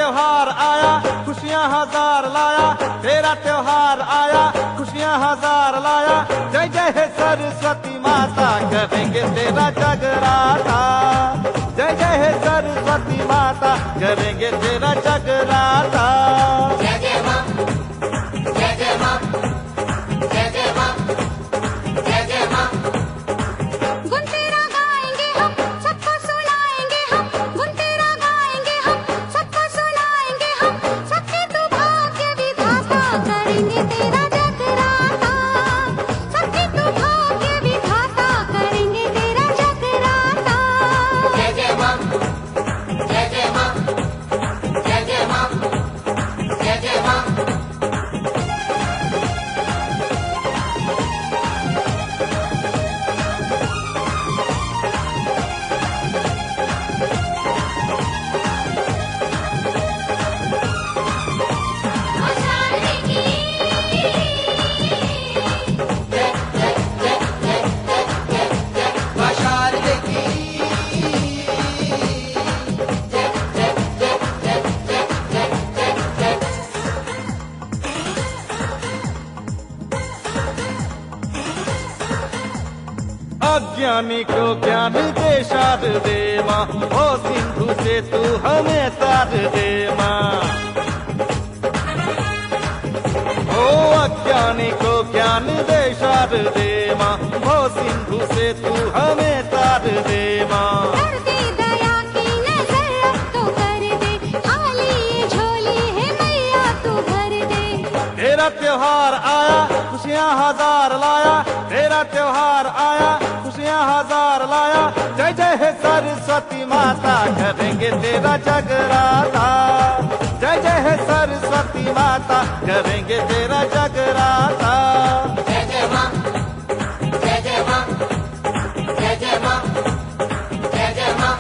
त्योहार आया खुशियाँ हजार लाया, तेरा त्योहार आया खुशियाँ हजार लाया। जय जय हे सरस्वती माता करेंगे तेरा जगराता, जय जय हे सरस्वती माता करेंगे तेरा जगराता। जय जय मां, जय जय मां, जय जय मां, जय जय मां। गुण तेरा गाएंगे हम, सबको सुनाएंगे हम, गुण तेरा गाएंगे हम, सबको सुनाएंगे हम। सबके तू भाग्य विधाता करेंगे तेरा जगराता, सबके तू भाग्य विधाता करेंगे तेरा जगराता। जय जय मां, जय जय मां, जय जय मां, जय जय मां। अज्ञानी को ज्ञान दे शारदे माँ, ओ सिंधु से तू हमें तार दे माँ। ओ अज्ञानी को ज्ञान दे शारदे माँ, ओ सिंधु से तू हमें तार दे माँ। कर दे दया की नजर अब तो कर दे, खाली ये झोली है मैया तू भर दे। तेरा त्योहार आया खुशियाँ हजार लाया, तेरा त्योहार आया खुशियाँ हजार लाया। जय जय हे सरस्वती माता करेंगे तेरा जगराता, जय जय हे सरस्वती माता करेंगे तेरा जगराता। जय जय मां, जय जय मां, जय जय मां, जय जय मां।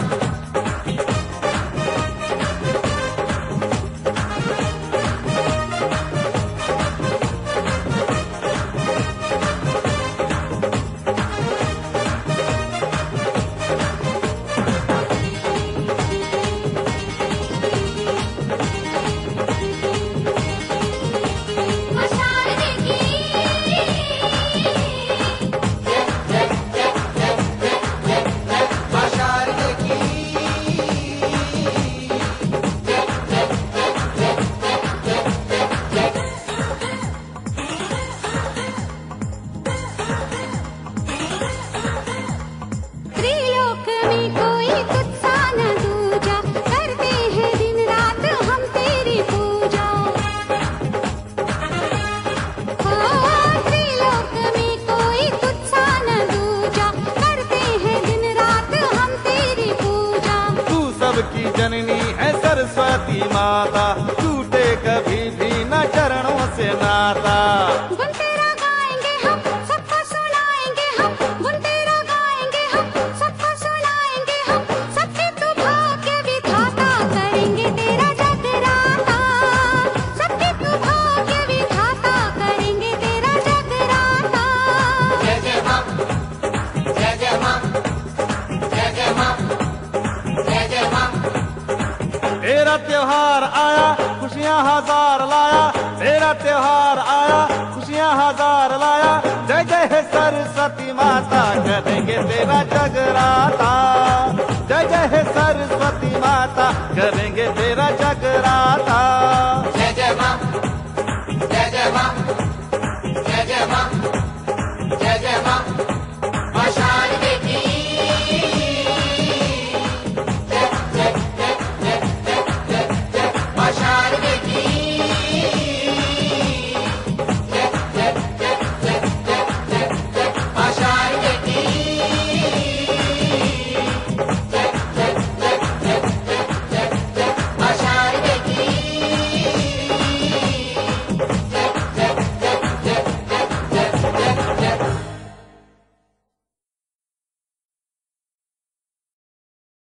त्रिलोक में कोई तुझसा न दूजा, करते हैं दिन रात हम तेरी पूजा। त्रिलोक में कोई तुझसा न दूजा, करते हैं दिन रात हम तेरी पूजा। तू सबकी जननी है सरस्वती माता, टूटे कभी भी न चरणों से नाता। गुण तेरा गाएंगे हम, सबको सुनाएंगे हम, गुण तेरा गाएंगे हम, सबको सुनाएंगे हम। सबके तू भाग्य विधाता करेंगे तेरा जगराता, सबके तू भाग्य विधाता करेंगे तेरा जगराता। जय जय मां, जय जय मां, जय जय मां, जय जय मां। तेरा त्योहार आया खुशियाँ हजार लाया, तेरा त्योहार आया खुशियाँ हजार लाया। जय जय हे सरस्वती माता करेंगे तेरा जगराता।